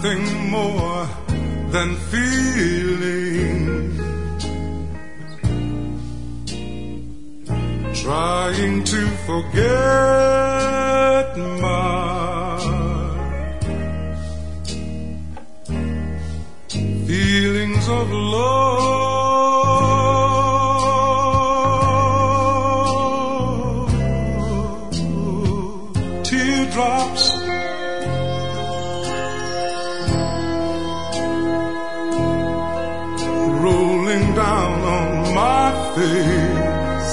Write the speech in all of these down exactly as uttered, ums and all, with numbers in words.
nothing more than feeling. Trying to forget my feelings of love. Teardrops rolling down on my face,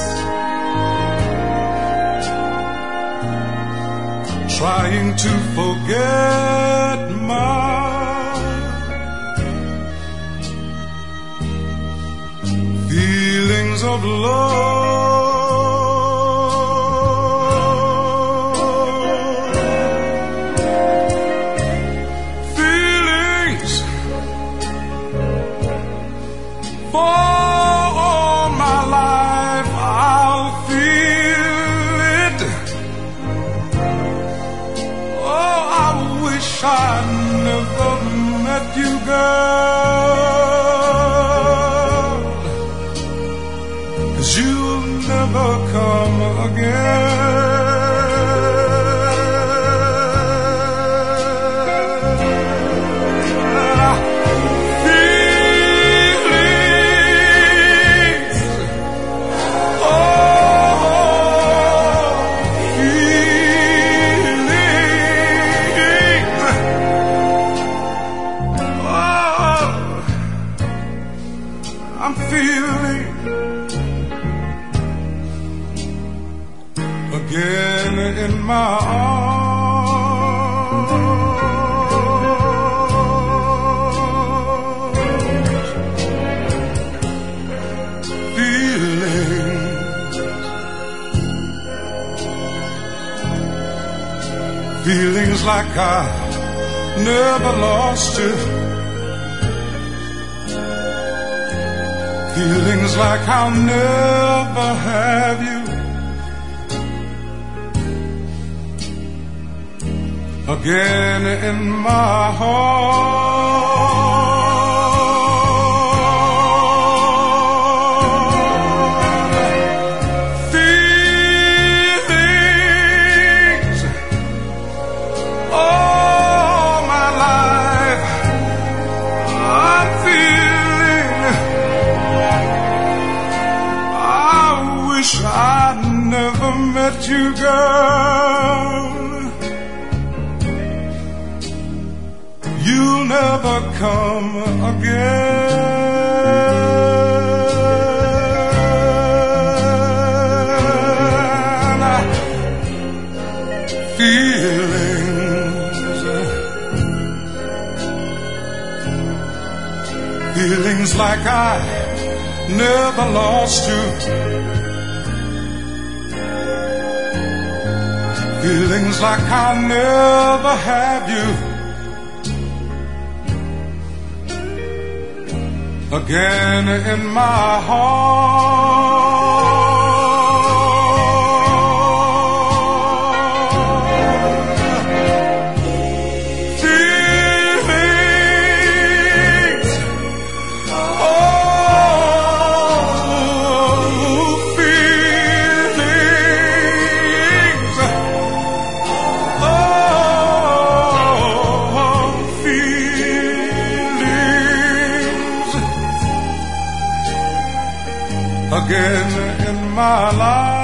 trying to forget my feelings of love. Feelings for all my life I'll feel it. Oh, I wish I never met you, girl, 'cause you'll never come again. Feelings, oh, feelings, oh, I'm feeling again in my arms. Feelings, feelings like I never lost you. Feelings like I'll never have you. Again in my heart. Feelings all my life I'm feeling. I wish I'd never met you, girl. You'll never come again. Feelings, feelings like I never lost you. Feelings like I'll never have you. Again in my heart. Feelings, oh, feelings, oh, feelings. Again in my life.